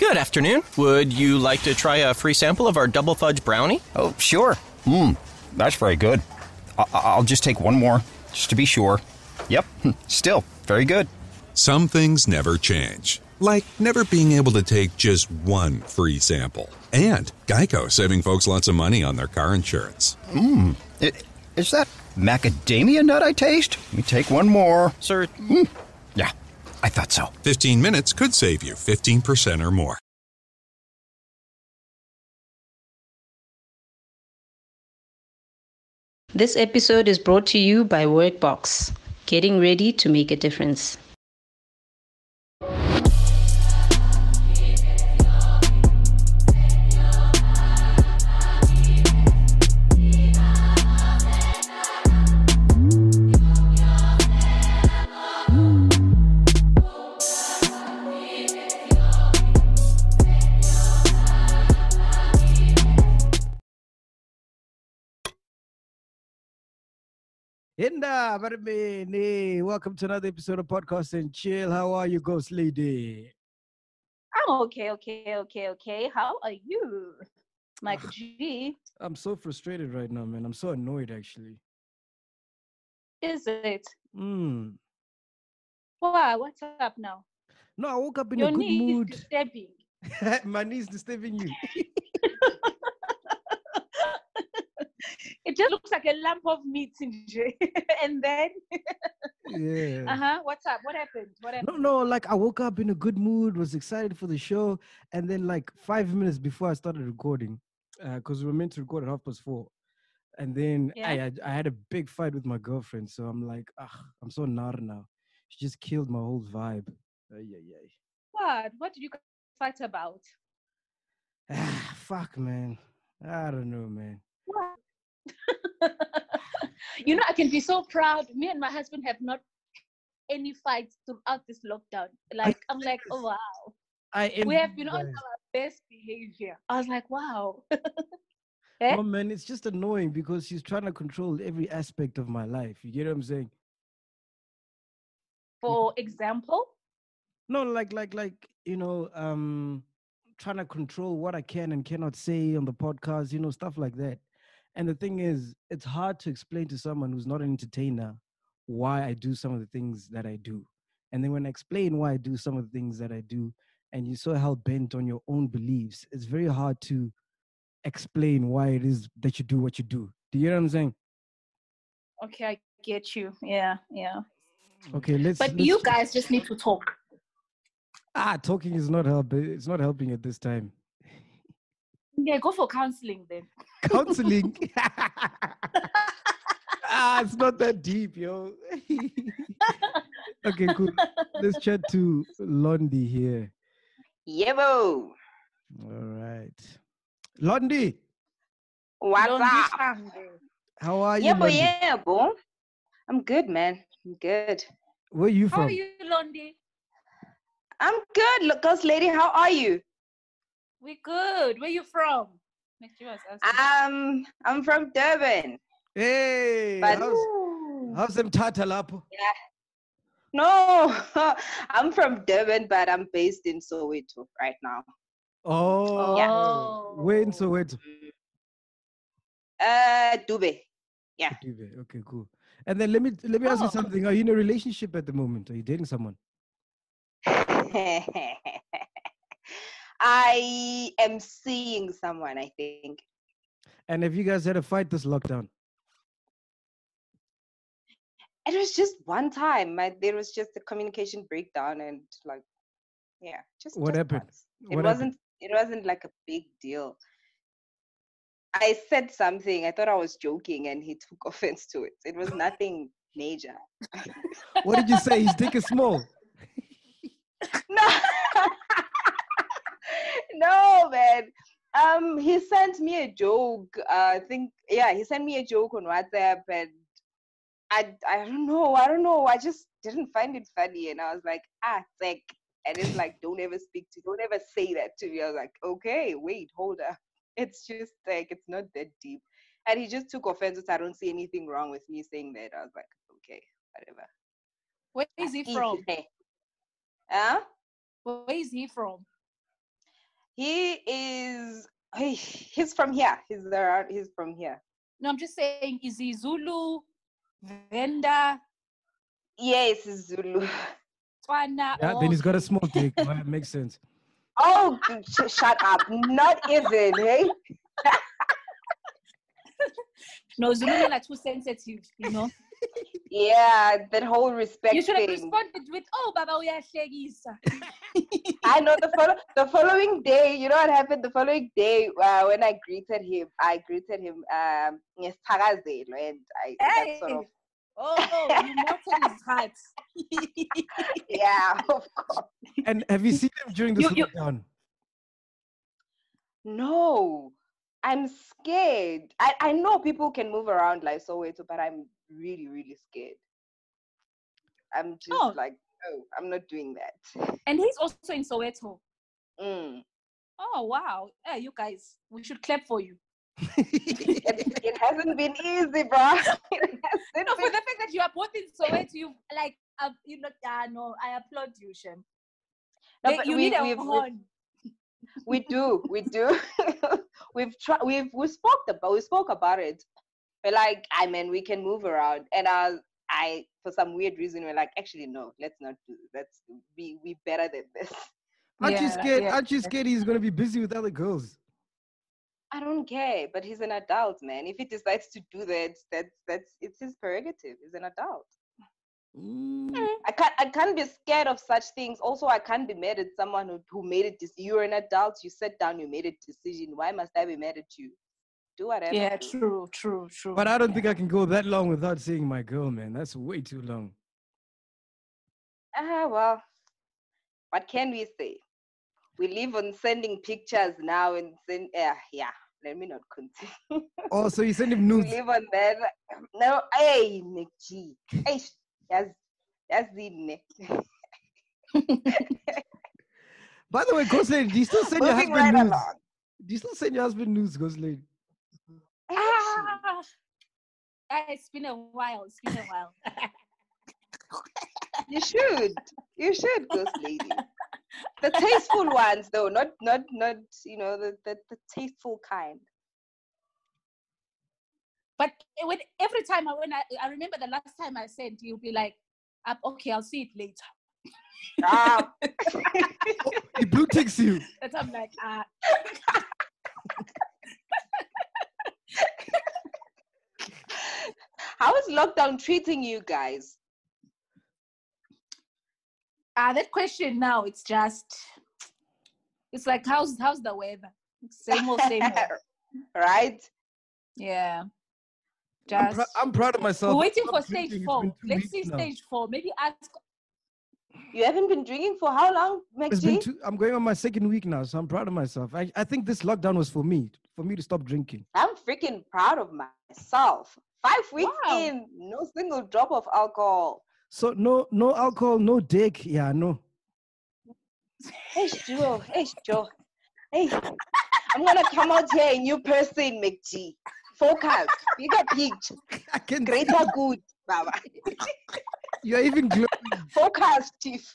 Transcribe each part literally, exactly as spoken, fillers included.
Good afternoon. Would you like to try a free sample of our double fudge brownie? Oh, sure. Mmm, that's very good. I- I'll just take one more, just to be sure. Yep, still very good. Some things never change, like never being able to take just one free sample. And Geico saving folks lots of money on their car insurance. Mmm, is that macadamia nut I taste? Let me take one more. Sir? Mm. Yeah, I thought so. fifteen minutes could save you fifteen percent or more. This episode is brought to you by Workbox, getting ready to make a difference. Inda, Barmini. Welcome to another episode of Podcast and Chill. How are you, Ghost Lady? I'm okay, okay, okay, okay. How are you, Mike G? I'm so frustrated right now, man. I'm so annoyed, actually. Is it? Mm. Why? What's up now? No, I woke up in Your a good knee mood. is disturbing. My knee's disturbing you. It just looks like a lump of meat in J. And then, Yeah. uh-huh. What's up? What happened? What No, happened? no, like I woke up in a good mood, was excited for the show, and then like five minutes before I started recording, because we were meant to record at half past four, and then I, Yeah. I I had a big fight with my girlfriend, so I'm like, ah, I'm so nar now. She just killed my whole vibe. Ay, ay, ay. What? What did you guys fight about? Ah, fuck, man. I don't know, man. What? You know, I can be so proud. Me and my husband have not any fights throughout this lockdown. Like, I'm like, oh wow. I We have been envy on you guys. our best behavior. I was like, wow. Eh? Oh man, it's just annoying because she's trying to control every aspect of my life. You get what I'm saying? For example, No, like like like you know, um, trying to control what I can and cannot say on the podcast, you know, stuff like that. And the thing is, it's hard to explain to someone who's not an entertainer why I do some of the things that I do. And then when I explain why I do some of the things that I do, and you're so hell bent on your own beliefs, it's very hard to explain why it is that you do what you do. Do you know what I'm saying? okay, I get you. Yeah, yeah. Okay, let's. But let's you guys just need to talk. ah, talking is not helping. It's not helping at this time. Yeah, go for counseling then. Counseling. ah, it's not that deep, yo. Okay, cool. Let's chat to Londi here. Yebo. All right. Londi, What's Don't up? be angry. how are you, Yebo, Londi? yebo. I'm good, man. I'm good. Where are you How from? are you, Londi? I'm good. Look, Ghost Lady, how are you? We good. Where you from? Make sure I was asking. Um, I'm from Durban. Hey, But how's, how's them tata lapo? no, I'm from Durban, but I'm based in Soweto right now. Oh, Yeah. where in Soweto? Uh, Dube. Yeah. Dubai. Okay, cool. And then let me let me ask you Oh. something. Are you in a relationship at the moment? Are you dating someone? I am seeing someone, I think. And have you guys had a fight this lockdown? It was just one time. My, there was just a communication breakdown and like, yeah, just What just happened? once. It What wasn't. happened? It wasn't like a big deal. I said something. I thought I was joking, and he took offense to it. It was nothing major. What did you say? His dick is small. No, no, man. Um, he sent me a joke. Uh, I think, yeah, he sent me a joke on WhatsApp, and I, I don't know, I don't know. I just didn't find it funny, and I was like, ah, sick. And it's like, don't ever speak to, don't ever say that to me. I was like, okay, wait, hold up. It's just like, it's not that deep. And he just took offense. That I don't see anything wrong with me saying that. I was like, okay, whatever. Where is he from? Huh? Where is he from? He is. Hey, he's from here. He's around. He's from here. No, I'm just saying, is he Zulu, Venda, Yes, he's Zulu. Tswana? Yeah, or- then he's got a small dick. Well, that makes sense. Oh, sh- shut up! Not even. Hey. No, Zulu men are too sensitive, you know. Yeah, that whole respect You should have thing. responded with, "Oh, Baba, we are shagisa." I know the follow- the following day, you know what happened? The following day, uh, when I greeted him, I greeted him um ngesithakazelo, and I that sort of Oh, you melted his heart. yeah, of course. And have you seen him during this You- you- lockdown? No, I'm scared. I, I know people can move around like Soweto, but I'm really, really scared. I'm just Oh. like, oh, I'm not doing that. And he's also in Soweto. Mm. Oh, wow. Yeah, you guys, we should clap for you. It, it hasn't been easy, bro. It hasn't No, for been- the fact that you are both in Soweto, you like, uh, you know, uh, no, I applaud you, Shem. No, They- but you we- need a we've- we've- horn. We do, we do. we've tried. We've we spoke about we spoke about it. We're like, I mean, we can move around, and I, I for some weird reason, we're like, actually, no, let's not do. Let's be we better than this. Aren't you Yeah, scared? yeah. Aren't you scared he's gonna be busy with other girls? I don't care, but he's an adult, man. If he decides to do that, that's that's it's his prerogative. He's an adult. Mm. I can't I can't be scared of such things. Also, I can't be mad at someone who, who made it. This you're an adult. You sat down. You made a decision. Why must I be mad at you? Do whatever. Yeah, dude. true, true, true. But I don't think I can go that long without seeing my girl, man. That's way too long. Ah, well, what can we say? We live on sending pictures now and send. Uh, yeah, let me not continue. Oh, so you send him we nudes. live on that. No, hey, Nick G. Hey, that's that's the neck. By the way, Ghost Lady, do you still send your Moving husband right nudes? along. Do you still send your husband nudes, Ghost Lady? Ah, ah, it's been a while. It's been a while. You should. You should, Ghost Lady. The tasteful ones, though, not not not you know the the, the tasteful kind. But when every time I when I, I remember the last time I sent, you'll be like, "Ah, okay, I'll see it later." Ah, He blue ticks you. That I'm like, ah, how is lockdown treating you guys? ah, that question now. It's just, it's like, how's how's the weather? Same old, same old. Right? Yeah. I'm, Just prou- I'm proud of myself. we're waiting I'm for drinking. stage It's four. been two Let's weeks see now. stage four. Maybe ask. You haven't been drinking for how long, It's been McG? two, I'm going on my second week now, so I'm proud of myself. I, I think this lockdown was for me, for me to stop drinking. I'm freaking proud of myself. Five weeks Wow. in, no single drop of alcohol. So no no alcohol, no dick. Yeah, no. Hey, Joe. Hey, Joe. Hey, I'm gonna come out here a new person, McG. Focus. Bigger picture. I can Greater good, Baba. You're even glowing. Focus, Chief.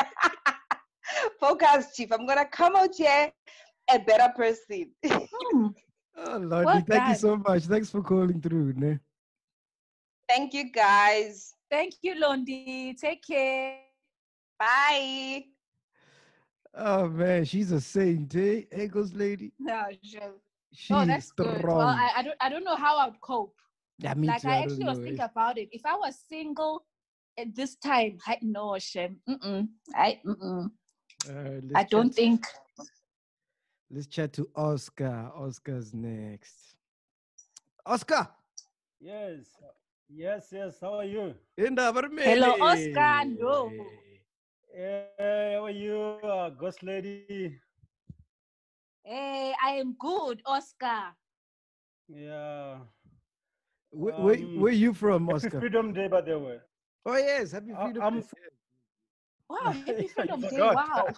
Focus, Chief. I'm gonna come out here a better person. Hmm. Oh Lordy, Well thank you done. so much. Thanks for calling through. Ne? Thank you, guys. Thank you, Londi. Take care. Bye. Oh man, she's a saint, eh? Hey, Ghost Lady. No, sure. She's Oh, that's strong. good. Well, I, I don't I don't know how I'd cope. yeah, me Like too. I I actually don't was know, thinking eh. about it. If I was single at this time, I no shame. Mm-mm. I mm-mm. Alright, let's I don't chat- think. Let's chat to Oscar. Oscar's next. Oscar. Yes, yes, yes. How are you? Indaba Hello, Rumeli. Oscar. No. Hey, how are you, uh, Ghost Lady? Hey, I am good, Oscar. Yeah. Where, where, Um, where you from, Happy Oscar? Freedom Day, by the way. Oh yes, happy I- freedom. I'm Day. Wow, happy You Freedom Day. forgot. Wow.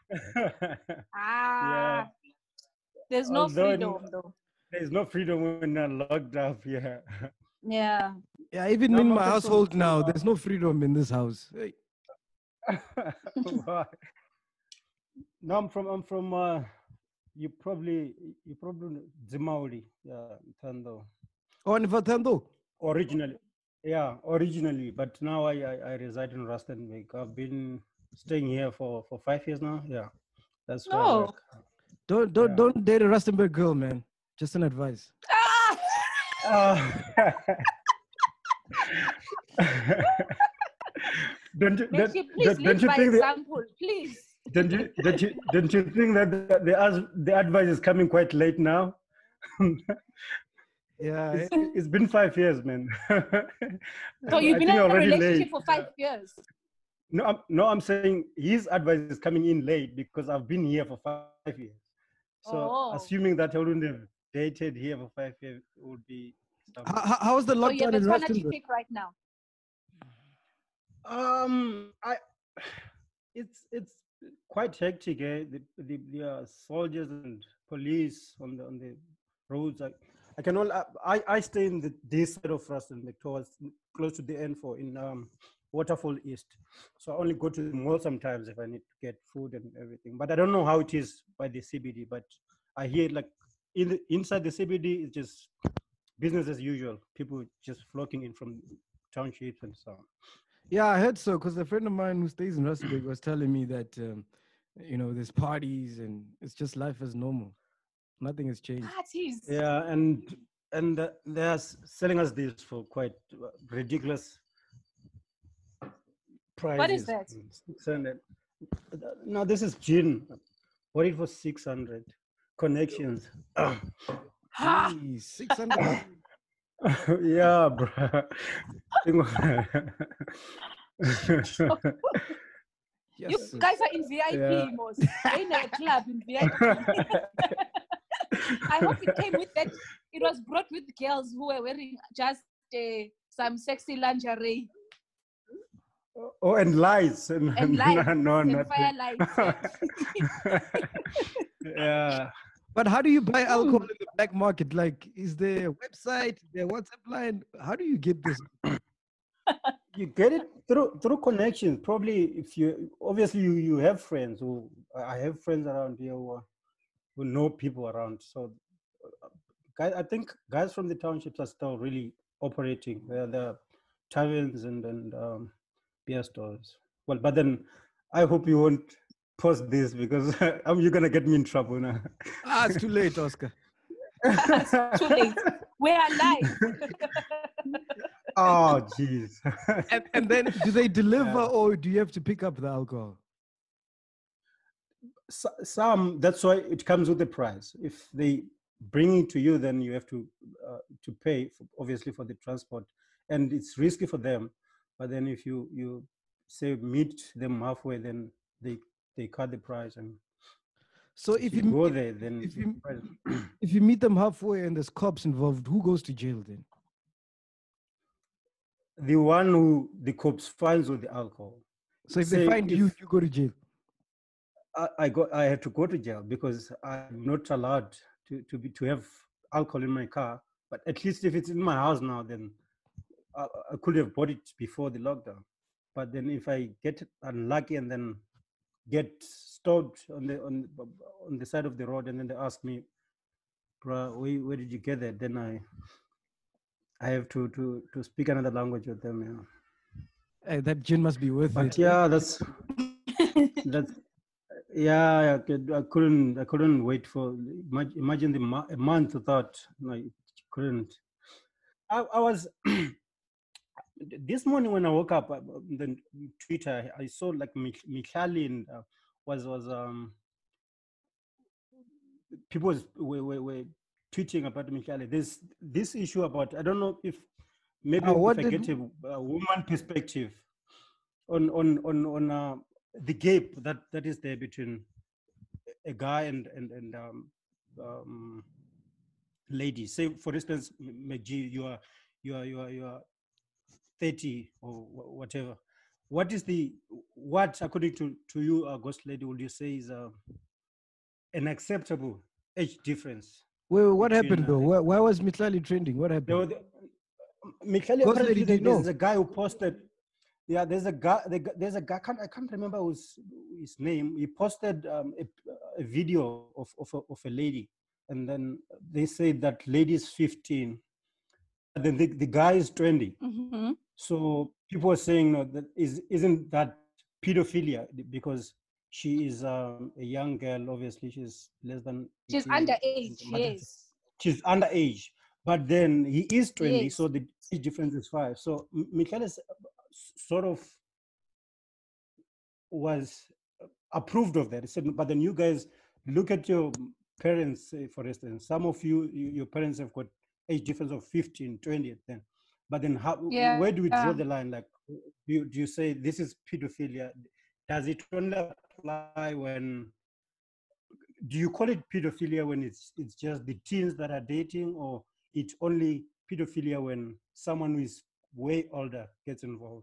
Ah, there's no Although in- freedom though. There's no freedom when I'm locked up here. Yeah. Yeah, even No, in no, my that's so household true, now, uh, there's no freedom in this house. Hey. Why? No, I'm from I'm from uh, you probably you probably Zimauli, yeah, Thando. Oh, in Vatando. Originally, yeah, originally, but now I, I I reside in Rustenburg. I've been staying here for for five years now. Yeah, that's why. No. Like, Don't don't Yeah. don't date a Rustenburg girl, man. Just an advice. Ah! uh, don't you don't, Messi, please don't, lead don't you by think that, example, please. don't you don't you don't you think that the the, as- the advice is coming quite late now? Yeah. It's, it's been five years, man. So you've I been think in a already relationship late. for five years. No, I'm, no, I'm saying his advice is coming in late because I've been here for five years. So Oh. assuming that I wouldn't have dated here for five years, it would be. Some, How, how- how's the So you lockdown have a in Tswana Rustenburg? chick right now. um, I, it's it's quite hectic. Eh? The the, the uh, soldiers and police on the on the roads. I, I can all I I stay in the this side of Rustenburg towards close to the N four in um Waterfall East. So I only go to the mall sometimes if I need to get food and everything. But I don't know how it is by the C B D. But I hear like in the, inside the C B D it's just business as usual. People just flocking in from townships and so on. Yeah, I heard so because a friend of mine who stays in Rustenburg was telling me that um, you know there's parties and it's just life as normal. Nothing has changed. Parties. Yeah, and and uh, they're s- selling us this for quite uh, ridiculous prices. What is that? six hundred. No, this is gin. Bought it for six hundred. Connections. Ha! Jeez, six hundred. Yeah, bro. You Yes. sir. guys are in V I P, Yeah. Mos. You're in a club in V I P. I hope it came with that. It was brought with girls who were wearing just uh, some sexy lingerie Oh, and lights. And, and lights no, and not fire lights. Yeah. But how do you buy alcohol in the black market? Like, is there a website, is there a WhatsApp line? How do you get this? You get it through through connections. Probably if you obviously you, you have friends who I have friends around here who, are, who know people around. So uh, guys, I think guys from the townships are still really operating. They're the taverns and and um, beer stores. Well, but then I hope you won't post this because um, you're gonna get me in trouble now. Ah, it's too late, Oscar. It's too late. We're alive. Oh, jeez. And, and then do they deliver Yeah. or do you have to pick up the alcohol? So- Some that's why it comes with the price. If they bring it to you, then you have to uh, to pay for, obviously for the transport, and it's risky for them. But then if you you say meet them halfway, then they they cut the price, and So if if you you go if, there, then if the you- price- if you meet them halfway and there's cops involved, who goes to jail then? the one who the cops finds with the alcohol. So if they Say find you, if- you go to jail. I, I got I had to go to jail because I'm not allowed to, to be to have alcohol in my car. But at least if it's in my house now, then I, I could have bought it before the lockdown. But then if I get unlucky and then get stopped on the on on the side of the road and then they ask me, "Bruh, where, where did you get that?" Then I I have to to to speak another language with them. Yeah. Hey, that gin must be worth But it. yeah, that's that's yeah. I, could, I couldn't I couldn't wait for imag- imagine the mo- a month without. No, I couldn't. I, I was this morning when I woke up. uh, Then Twitter, I saw like Mich- Michali and uh, was was um people was, were, were, were tweeting about Michali. There's this issue about I don't know if maybe Ah, what if I did- get a, a woman perspective on on on on uh, the gap that that is there between a guy and and and um, um, ladies. Say for instance, McG, you are you are you are you are thirty or wh- whatever. What is the what according to to you, uh, Ghost Lady, would you say is uh, an acceptable age difference? Wait, wait, what between, happened uh, though? Why, why was Mitlali trending? What There happened? was, Michele, Ghost apparently Lady, do you there- there's know? a guy who posted. Yeah, there's a guy. The, gu- there's a guy. I can't, I can't remember his, his name. He posted um, a, a video of of a, of a lady, and then they said that lady is fifteen, and then the, the guy is twenty. Mm-hmm. So people are saying, no, that is isn't that pedophilia because she is um, a young girl. Obviously, she's less than She's eighteen. underage, But yes. she's underage. But then he is twenty, Yes. so the age difference is five. So M- Michaelis sort of was approved of that. He said, but then you guys look at your parents, say, for instance, some of you, you, your parents have got age difference of fifteen, twenty then. But then how, Yeah. where do we draw the line? Like, do you, do you say this is pedophilia? Does it only apply when, do you call it pedophilia when it's it's just the teens that are dating, or it's only pedophilia when someone who is way older gets involved?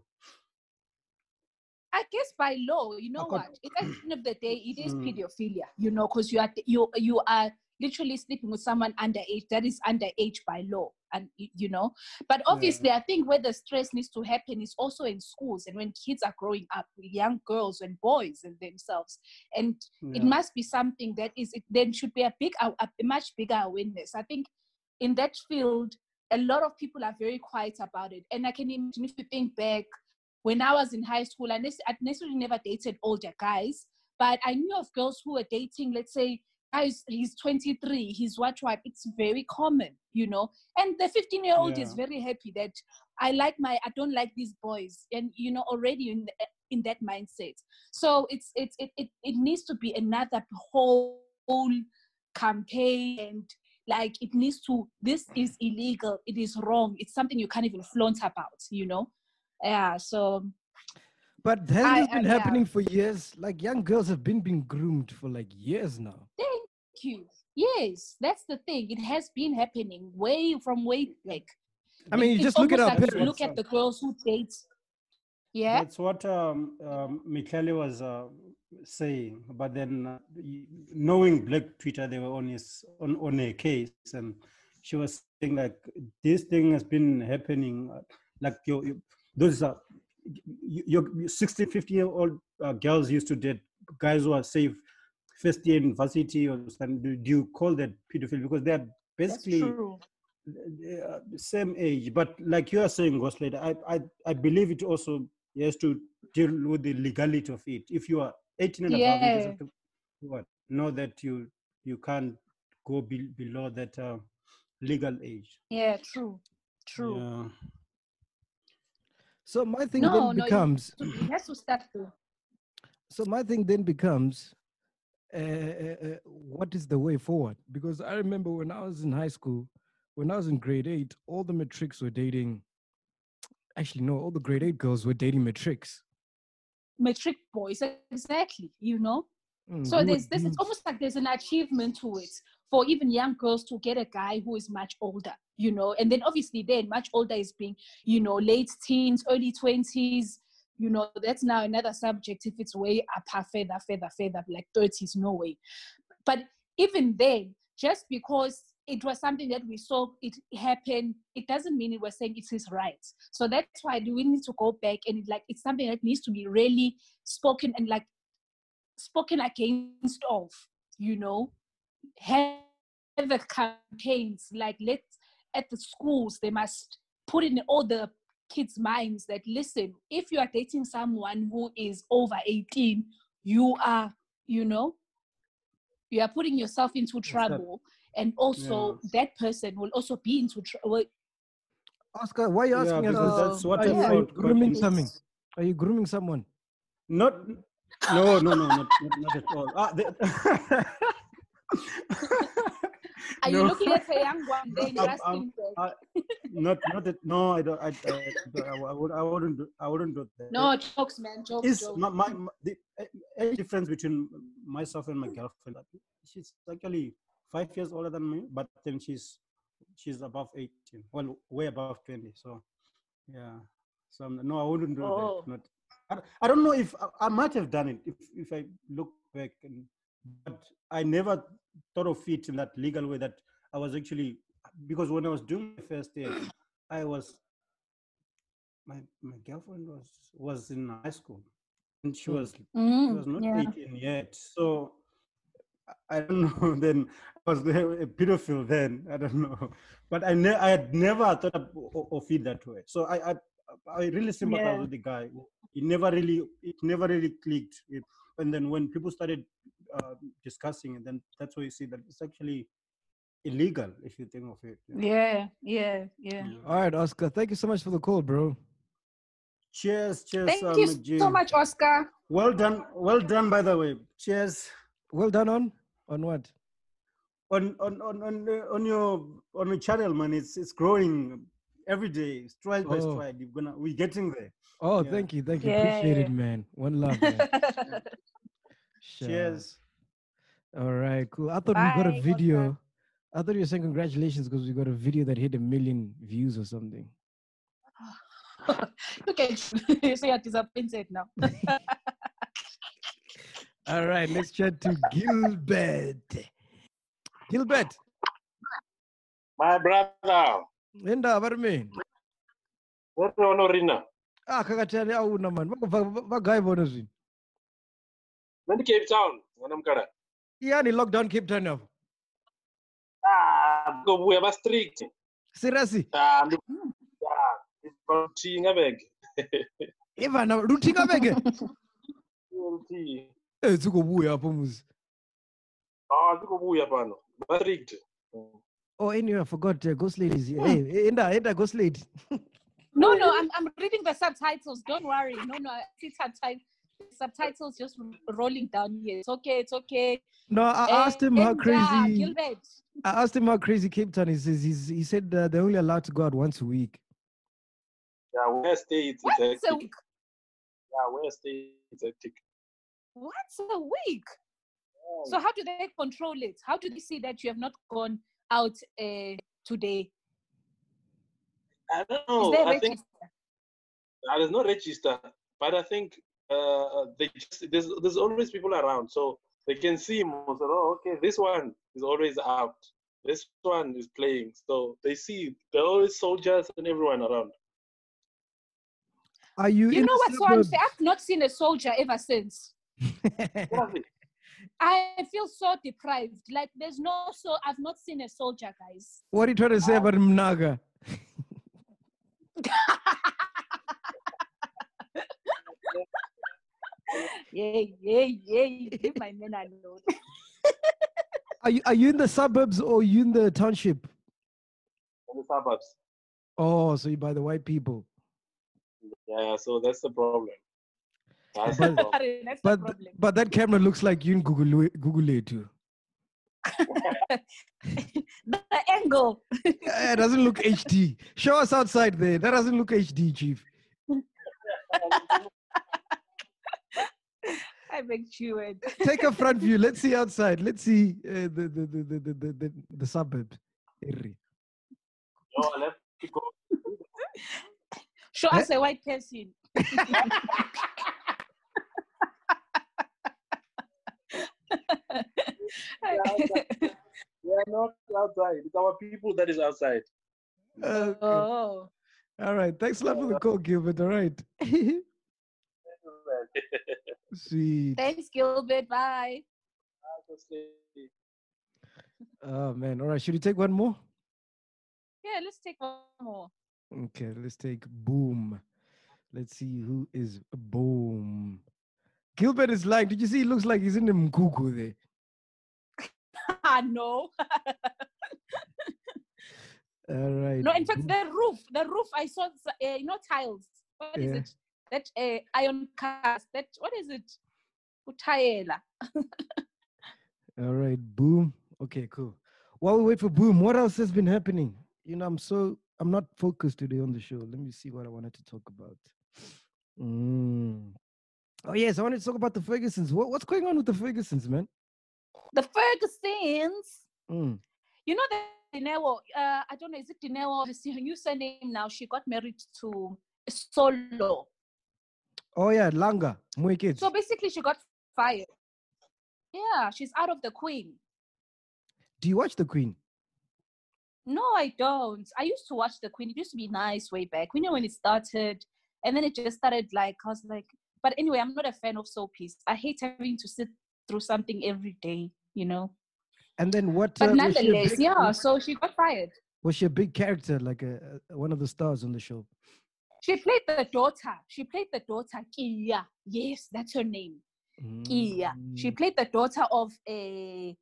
I guess by law, you know Accord- what? At the end of the day, it is Mm. pedophilia, you know, because you are you you are literally sleeping with someone underage. That is underage by law, and y- you know. But obviously, I think where the stress needs to happen is also in schools and when kids are growing up, young girls and boys and themselves, and it Yeah. must be something that is. It, there should be a big, a, a much bigger awareness. I think in that field, a lot of people are very quiet about it, and I can imagine if you think back. When I was in high school, I nec- I necessarily never dated older guys, but I knew of girls who were dating, let's say, guys, he's twenty-three, he's what, what, it's very common, you know? And the fifteen-year-old is Yeah. very happy that I like my, I don't like these boys, and, you know, already in, the, in that mindset. So it's, it's, it, it, it needs to be another whole campaign, and like, it needs to, this is illegal, it is wrong, it's something you can't even flaunt about, you know? Yeah, so But hasn't I- this been I- yeah. happening for years? Like young girls have been being groomed for like years now. thank you. Yes, that's the thing. It has been happening way from way back. I mean, you It's just look at almost our like you parents. look at the girls who date. Yeah. That's what um, um, Michele was uh, saying. But then, uh, y- knowing Black Twitter, they were on his on, on a case, and she was saying like this thing has been happening. uh, Like your, your those are your your sixteen, fifteen year old uh, girls used to date guys who are say first year university or something. Do do you call that pedophilia? Because they're That's basically true. they are the same age. But like you are saying, Ghostlater, I, I I believe it also has to deal with the legality of it. If you are eighteen and above, you just Yeah. have to what know that you you can't go be, below that uh, legal age. Yeah, true. True. Yeah. So my thing No, then no, it has, becomes. to, it has to start to. So my thing then becomes, uh, uh, uh, what is the way forward? Because I remember when I was in high school, when I was in grade eight, all the matrics were dating. Actually, no, all the grade eight girls were dating matrics. Metric boys, exactly, you know? Mm, So we would there's this, it's do- almost like there's an achievement to it for even young girls to get a guy who is much older, you know, and then obviously then much older is being, you know, late teens, early twenties, you know, that's now another subject. If it's way up, further, further, further, like thirties, no way. But even then, just because it was something that we saw it happen, it doesn't mean it was saying it is right. So that's why we need to go back and it, like it's something that needs to be really spoken and like spoken against of, you know, have the campaigns, like let at the schools, they must put in all the kids' minds that listen, if you are dating someone who is over eighteen, you are, you know, you are putting yourself into trouble, and also that person will also be into trouble. Oscar, why are you Yeah, asking us because this? that's what Are I you, are you thought. But grooming it's something? Are you grooming someone? not. No, no, no, not, not, not at all. Ah, the, Are you No. looking at a young one then you're I'm- I'm- asking them? I- not, not that. No, I don't. I, I, I, I, would, I wouldn't. Do, I wouldn't do that. No, jokes, man, jokes, Is jokes. my, my, my the age difference between myself and my girlfriend? She's actually five years older than me, but then she's she's above eighteen. Well, way above twenty. So, yeah. So no, I wouldn't do Oh. that. Not. I, I don't know if I, I might have done it if if I look back, and but I never thought of it in that legal way that I was actually, because when I was doing my first year, I was my my girlfriend was was in high school, and she Mm. was she Mm, was not yeah. eighteen yet. So I- I don't know. Then I was a pedophile then. I don't know, but I ne- I had never thought of, of it that way. So I I, I really sympathize Yeah. with the guy. It never really it never really clicked. It, and then when people started uh, discussing it, then that's why you see that it's actually illegal if you think of it. you know. Yeah, yeah, yeah. Yeah. All right, Oscar. Thank you so much for the call, bro. Cheers, cheers, Thank uh, you McG. so much, Oscar. Well done, well done. By the way, cheers. Well done on on what? On on on on, uh, on your on your channel, man. It's it's growing every day, stride by Oh. stride. You're gonna we're getting there. Oh, Yeah. thank you, thank you. Appreciate it, Yeah. man. One love, man. Sure. Cheers. All right, cool. I thought we got a Bye, video. Oscar. I thought you were saying congratulations because we got a video that hit a million views or something. Look at you. So you're disappointed now. All right, let's chat to Gilbert. Gilbert, My brother, Linda, what do you mean? what do you know, Rina? Ah, kakatani au na man. What guy bonus in? When Cape Town, when I'm gonna. Yeah, ni lockdown Cape Town now. Ah, go we have a strict. Seriously. Ah, look, ah, it's about tea, I beg. Eva na rutinga bege. Tea. Eh, tuko buya hapo muzi. Ah, look who you are, but strict. Oh, anyway, I forgot. Uh, Ghost Lady is here. Hey, Enda, Enda, Ghost Lady. No, no, I'm I'm reading the subtitles. Don't worry. No, no, I see subtitles. Subtitles just rolling down here. It's okay. It's okay. No, I asked him how And, uh, crazy. Gilbert. I asked him how crazy Cape Town is. He's, he's, he said uh, they're only allowed to go out once a week. Yeah, where stay it's Once a hectic. week. Yeah, where stay it's hectic. Once a week. So how do they control it? How do they see that you have not gone out uh, today? I don't Is know. there I think register? uh, there's no register, but I think uh, they just, there's there's always people around, so they can see him. So, oh, okay, this one is always out. This one is playing, so they see there are always soldiers and everyone around. Are you, You in know the what, Swansea? suburbs? I've not seen a soldier ever since. Seriously. I feel so deprived. Like there's no so I've not seen a soldier, guys. What are you trying to say about Mnaga? Yay, yay, yay. Leave my men alone. Are you, are you in the suburbs or you in the township? In the suburbs. Oh, so you by the white people. Yeah, so that's the problem. That's But- the problem. That's the But problem. but that camera looks like you in Google Google it too. The angle. Yeah, it doesn't look H D. Show us outside there. That doesn't look H D, Chief. I beg you. Ed. Take a front view. Let's see outside. Let's see uh, the, the, the, the, the, the, the, the suburbs. area. No, I'll have to go. Show us a white person. We are not outside. It's our people that is outside. Okay. Oh. All right. Thanks a lot for the call, Gilbert. All right. Sweet. Thanks, Gilbert. Bye. Oh, man. All right. Should we take one more? Yeah, let's take one more. Okay. Let's take Boom. Let's see who is Boom. Gilbert is like, did you see? He looks like he's in the Mkuku there. Ah, no. All right. No, in fact, the roof, the roof, I saw, uh, you know, tiles. What is Yeah. it? That uh, iron cast. That, what is it? Utayela. All right, Boom. Okay, cool. While we wait for Boom, what else has been happening? You know, I'm so, I'm not focused today on the show. Let me see what I wanted to talk about. Mm. Oh, yes, I wanted to talk about the Fergusons. What, what's going on with the Fergusons, man? The Fergusons. Mm. You know the Dinewo, uh, I don't know, is it Dinewo? It's her new surname now. She got married to Solo. Oh, yeah, Langa, Moe Kids. So basically, she got fired. Yeah, she's out of the Queen. Do you watch The Queen? No, I don't. I used to watch the Queen. It used to be nice way back. You know when it started, And then it just started like, I was like, but anyway, I'm not a fan of soapies. I hate having to sit through something every day, you know. And then what? But uh, was she a nonetheless, big- yeah, so she got fired. Was she a big character, like a, a one of the stars on the show? She played the daughter. She played the daughter, Kia. Yes, that's her name. Kia. She Mm, played the daughter of a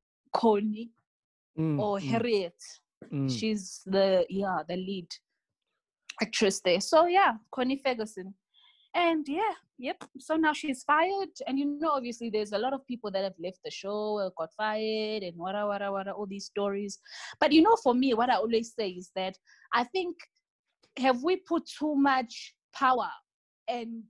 Connie mm, or mm, Harriet. mm. She's the, yeah, the lead actress there. So yeah, Connie Ferguson. And yeah, yep. So now she's fired. And you know, obviously there's a lot of people that have left the show, uh, got fired and wara, wara, wara, all these stories. But you know, for me, what I always say is that I think, have we put too much power and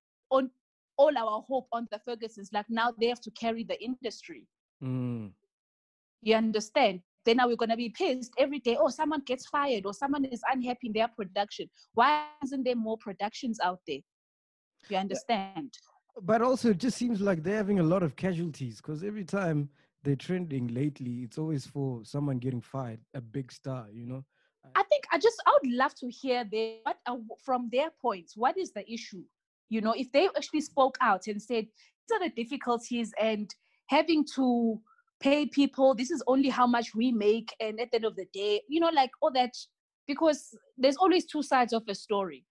on all our hope on the Fergusons? Like now they have to carry the industry. Mm. You understand? Then now we're going to be pissed every day. Oh, someone gets fired or someone is unhappy in their production. Why isn't there more productions out there? You understand? But also, it just seems like they're having a lot of casualties because every time they're trending lately, it's always for someone getting fired, a big star, you know? I think I just, I would love to hear their, what, uh, from their points, what is the issue? You know, if they actually spoke out and said, these are the difficulties and having to pay people, this is only how much we make. And at the end of the day, you know, like all that, because there's always two sides of a story.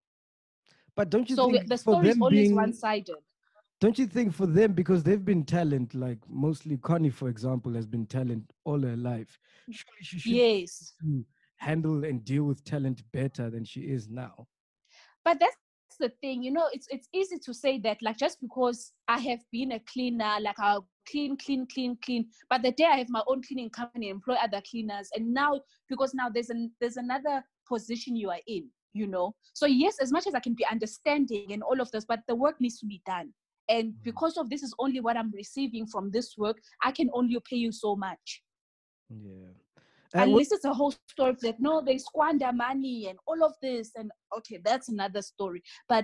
But don't you So think the for story is them always being, one-sided. don't you think for them, because they've been talent, like mostly Connie, for example, has been talent all her life. Surely she should Yes. to handle and deal with talent better than she is now. But that's the thing, you know, it's it's easy to say that, like, just because I have been a cleaner, like I'll clean, clean, clean, clean. But the day I have my own cleaning company, employ other cleaners, and now because now there's an there's another position you are in, you know. So yes, as much as I can be understanding and all of this, but the work needs to be done. And because of this is only what I'm receiving from this work, I can only pay you so much. Yeah. Uh, Unless it's a whole story that no, they squander money and all of this, and okay, that's another story. But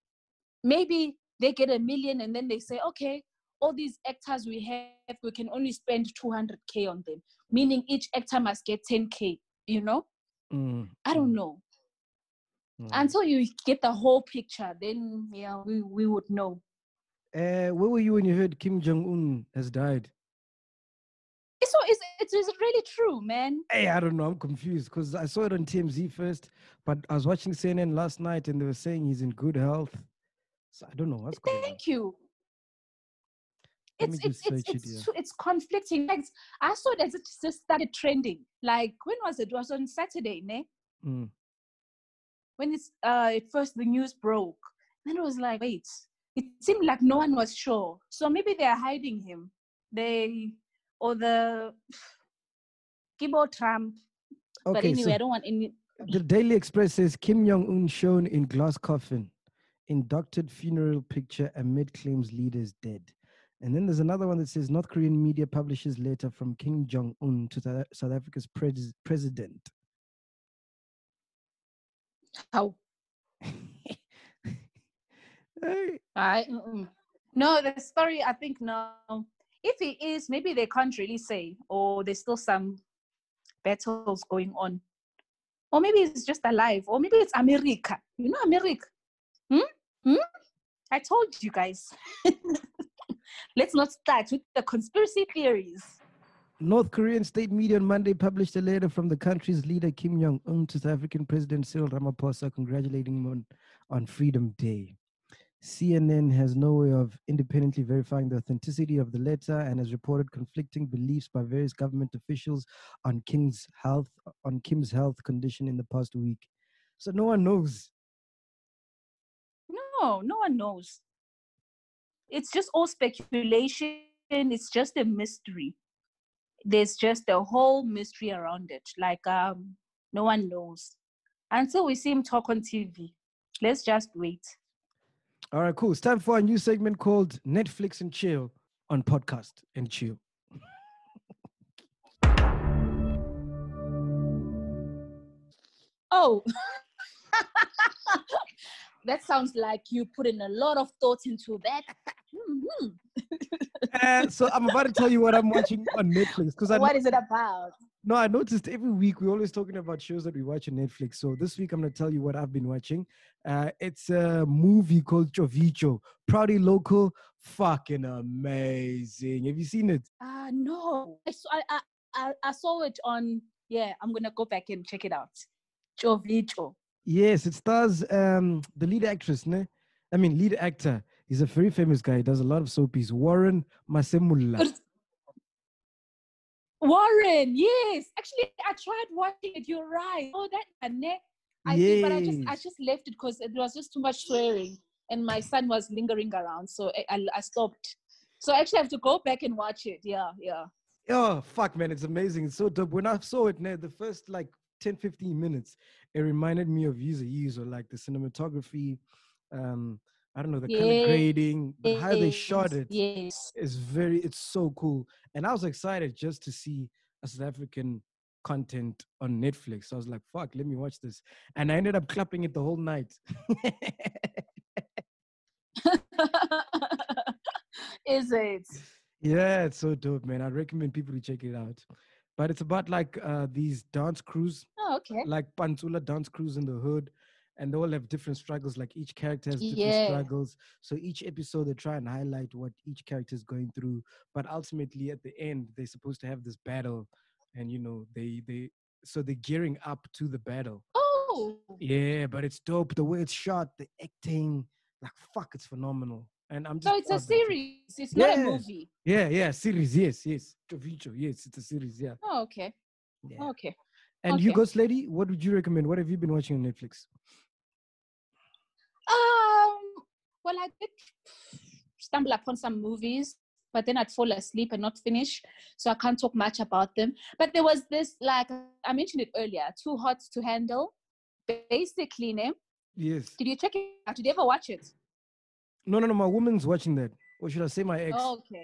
maybe they get a million and then they say, okay, all these actors we have, we can only spend two hundred K on them, meaning each actor must get ten K, you know? Mm, I don't know. mm. Until you get the whole picture, then yeah, we, we would know. Uh, where were you when you heard Kim Jong-un has died? So is it is it really true, man? Hey, I don't know. I'm confused because I saw it on T M Z first, but I was watching C N N last night and they were saying he's in good health. So I don't know what's going on. Thank you. Let It's me it's just it's search it it's, here. it's conflicting. Like, I saw that it just started trending. Like, when was it? It was on Saturday, ne? Mm. When it's uh at first the news broke. Then it was like, wait, it seemed like no one was sure. So maybe they are hiding him. They or the Gibo Trump. But Okay, anyway, so I don't want any. the Daily Express says Kim Jong-un shown in glass coffin, inducted funeral picture amid claims leaders dead. And then there's another one that says North Korean media publishes letter from Kim Jong-un to South- South Africa's pres- president. How? Hey. I mm-mm. No, the story, I think no. If it is, maybe they can't really say, or there's still some battles going on. Or maybe it's just alive, or maybe it's America. You know America? Hmm? Hmm? I told you guys. Let's not start with the conspiracy theories. North Korean state media on Monday published a letter from the country's leader Kim Jong-un to South African President Cyril Ramaphosa congratulating him on, on Freedom Day. C N N has no way of independently verifying the authenticity of the letter and has reported conflicting beliefs by various government officials on Kim's health on Kim's health condition in the past week. So no one knows. No, no one knows. It's just all speculation. It's just a mystery. There's just a whole mystery around it. Like, um, no one knows. Until we see him talk on T V. Let's just wait. All right, cool. It's time for a new segment called Netflix and Chill on Podcast and Chill. Oh, that sounds like you put in a lot of thought into that. Mm-hmm. Uh, so I'm about to tell you what I'm watching on Netflix because I What know- is it about? No, I noticed every week we're always talking about shows that we watch on Netflix. So this week I'm going to tell you what I've been watching. Uh, it's a movie called Chovicho. Proudly local, fucking amazing. Have you seen it? Uh no. I, saw, I, I I I saw it on. Yeah, I'm gonna go back and check it out. Chovicho. Yes, it stars um, the lead actress, ne? I mean, lead actor. He's a very famous guy. He does a lot of soapies. Warren Masemulla. Warren, yes. Actually, I tried watching it. You're right. Oh, that one, ne? I think, but I just I Yes. just left it because it was just too much swearing, and my son was lingering around, so I, I, I stopped. So I actually have to go back and watch it. Yeah, yeah. Oh, fuck, man. It's amazing. It's so dope. When I saw it, ne, the first like ten, fifteen minutes, it reminded me of User User, like the cinematography, um, I don't know, the color Yes, grading, but how they shot it yes. is very, it's so cool. And I was excited just to see a South African content on Netflix. So I was like, fuck, let me watch this. And I ended up clapping it the whole night. Is it? Yeah, it's so dope, man. I recommend people to check it out. But it's about like uh, these dance crews, Oh, okay. like Pantula dance crews in the hood, and they all have different struggles. Like each character has different Yeah. struggles. So each episode they try and highlight what each character is going through. But ultimately, at the end, they're supposed to have this battle, and you know they they so they're gearing up to the battle. Oh, Yeah, but it's dope. The way it's shot, the acting, like fuck, it's phenomenal. And I'm just so it's a proud that it's- series. It's not a Yeah. movie. Yeah, yeah, series, yes, yes. Chovicho, yes, it's a series, yeah. Oh, okay. Yeah. Okay. And you, Okay. Ghost Lady, what would you recommend? What have you been watching on Netflix? Um. Well, I did stumble upon some movies, but then I'd fall asleep and not finish, so I can't talk much about them. But there was this, like I mentioned it earlier, Too Hot to Handle. Basically, ne? Yes. Did you check it out? Did you ever watch it? No, no, no, my woman's watching that. Or should I say my ex? Oh, okay.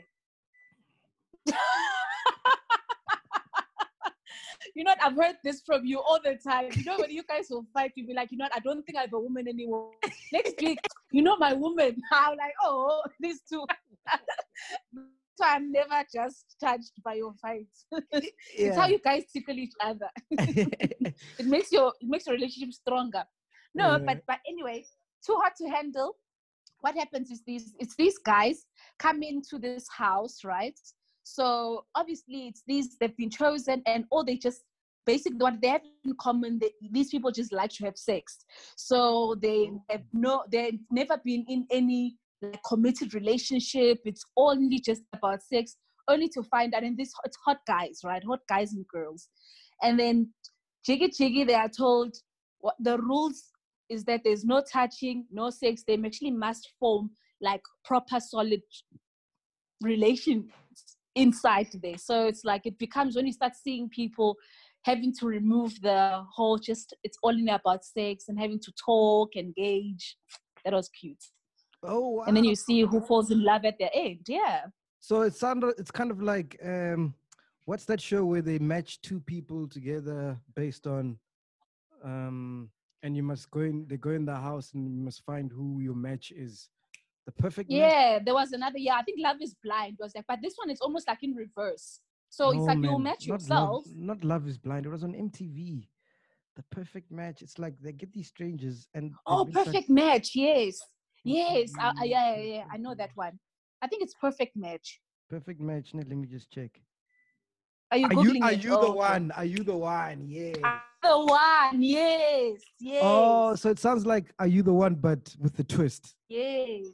You know what? I've heard this from you all the time. You know, when you guys will fight, you'll be like, you know what? I don't think I have a woman anymore. Next week, you know my woman. I'm like, oh, these two. So I'm never just touched by your fights. It's how Yeah. you guys tickle each other. It makes your it makes your relationship stronger. No, Yeah. but but anyway, Too Hot to Handle. What happens is these it's these guys come into this house, right? So obviously it's these they've been chosen, and all they just basically what they have in common, they, these people just like to have sex. So they have no they've never been in any like committed relationship. It's only just about sex, only to find out, and this it's hot guys, right? Hot guys and girls. And then jiggy jiggy, they are told what the rules is that there's no touching, no sex. They actually must form like proper solid relations inside there. So it's like it becomes when you start seeing people having to remove the whole just it's only about sex and having to talk, engage. That was cute. Oh, wow. And then you see who falls in love at the end. Yeah. So it's sound, it's kind of like um, what's that show where they match two people together based on, um, and you must go in. They go in the house and you must find who your match is. The perfect match. Yeah, there was another. Yeah, I think Love is Blind was like, but this one is almost like in reverse. So it's No, like you man, match not yourself. Love, not Love is Blind. It was on M T V. The perfect match. It's like they get these strangers and. they've Oh, been trying- Perfect Match. Yes, yes. I, I, Mm, yeah, yeah, yeah. I know that one. I think it's Perfect Match. Perfect match. Let me just check. Are you Are you googling are it? you Oh, the okay. one? Are you the one? Yeah. The one. Yes, yes, Oh, so it sounds like Are You the One, but with the twist. yes.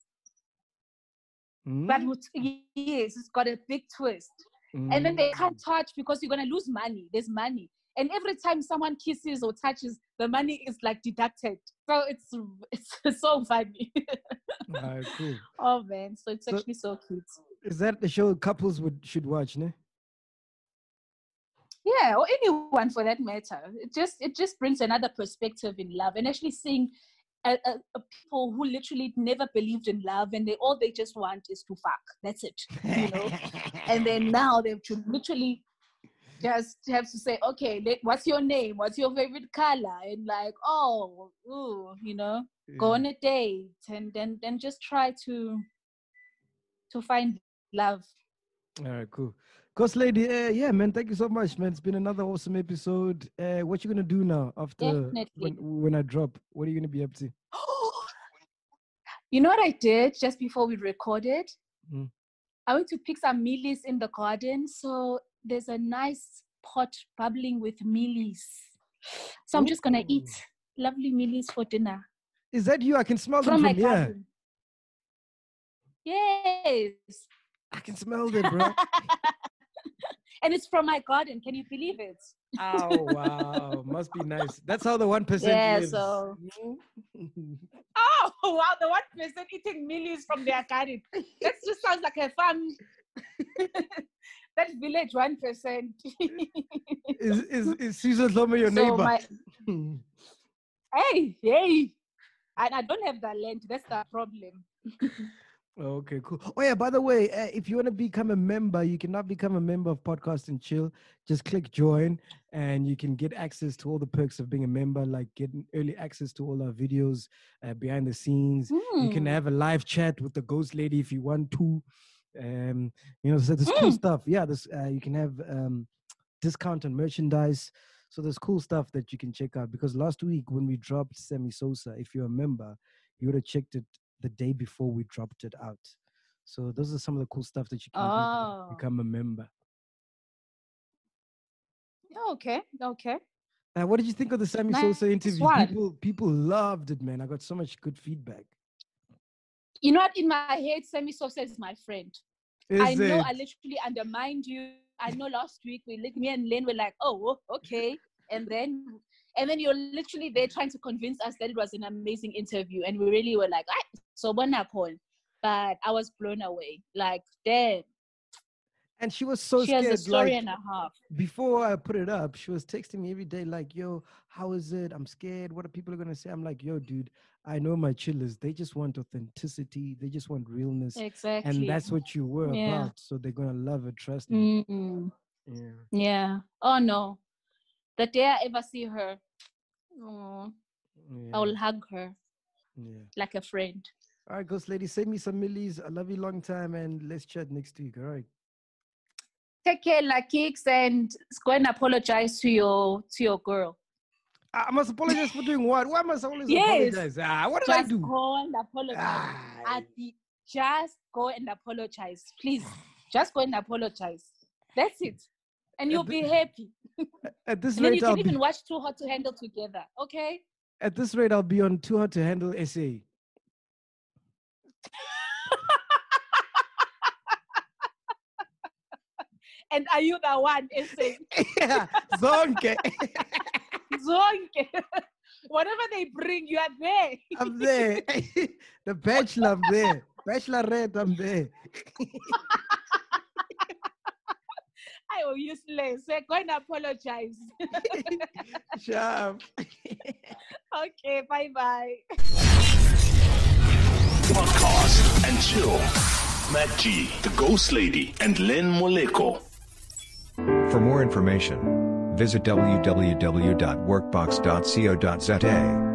Mm? But with, yes, it's got a big twist. And then they can't touch because you're gonna lose money. There's money, and every time someone kisses or touches, the money is like deducted. So it's it's so funny. Ah, cool. Oh man, so it's So- actually so cute. Is that the show couples would should watch, ne? Yeah, or anyone for that matter. It just it just brings another perspective in love, and actually seeing a, a, a people who literally never believed in love, and they all they just want is to fuck. That's it, you know. And then now they have to literally just have to say, okay, let, what's your name? What's your favorite color? And like, oh, ooh, you know, go Yeah. on a date, and then then just try to to find Love. All right, cool. Ghost Lady, uh, yeah, man, thank you so much, man. It's been another awesome episode. Uh, what you gonna do now after Definitely. when, when I drop? What are you gonna be up to? You know what I did just before we recorded? Mm. I went to pick some mealies in the garden. So there's a nice pot bubbling with mealies. So I'm just gonna Ooh. eat lovely mealies for dinner. Is that you? I can smell them From my from here. garden. Yes. I can smell them, bro. And it's from my garden. Can you believe it? Oh wow, must be nice. That's how the one percent Yeah, lives. so. Oh, wow. The one percent eating mealies from their garden. That just sounds like a farm. That village one percent. is is is Caesar Loma your So neighbor? my- Hey, hey. And I don't have that land. That's the problem. Okay, cool. Oh yeah, by the way, uh, if you want to become a member, you cannot become a member of Podcast and Chill. Just click join, and you can get access to all the perks of being a member, like getting early access to all our videos, uh, behind the scenes. You can Mm. have a live chat with the Ghost Lady if you want to. Um, you know, so there's cool Mm. stuff. Yeah, this uh, you can have um, discount on merchandise. So there's cool stuff that you can check out. Because last week when we dropped Sammy Sosa, if you're a member, you would have checked it the day before we dropped it out. So those are some of the cool stuff that you can do Oh. to become a member. Okay, okay. Uh, what did you think of the Sammy Nice Sosa interview? one. People people loved it, man. I got so much good feedback. You know what? In my head, Sammy Sosa is my friend. I Is know it? I literally undermined you. I know last week we lit me and Len were like, oh, okay. And then and then you're literally there trying to convince us that it was an amazing interview. And we really were like, ah, so when I call. But I was blown away. Like, damn. And she was so She has scared. a story like, and a half. Before I put it up, she was texting me every day, like, yo, how is it? I'm scared. What are people going to say? I'm like, yo, dude, I know my chillers. They just want authenticity. They just want realness. Exactly. And that's what you were Yeah. about. So they're going to love it. Trust me. Mm. Yeah. Yeah. Oh, no. The day I ever see her, oh, Yeah. I will hug her Yeah. like a friend. All right, Ghost Lady, send me some millies. I love you long time, and let's chat next week. All right. Take care, like kicks, and go and apologize to your to your girl. I must apologize for doing what? Why must I always Yes. apologize? Ah, what did Just I do? go and apologize. Ah, Ati, just go and apologize, please. Just go and apologize. That's it, and you'll be happy. At this And then rate, you I'll can be, even watch Too Hot to Handle together. Okay. at this rate, I'll be on Too Hot to Handle S A. And are you the one? Essay? Yeah, zonke. Zonke. Whatever they bring, you are there. I'm there. The Bachelor, I'm there. Bachelorette, I'm there. I will useless. So go and apologize. Sharp. Okay, bye bye. Podcast and Chill. Matt G, the Ghost Lady, and Len Moleko. For more information, visit w w w dot workbox dot co dot za.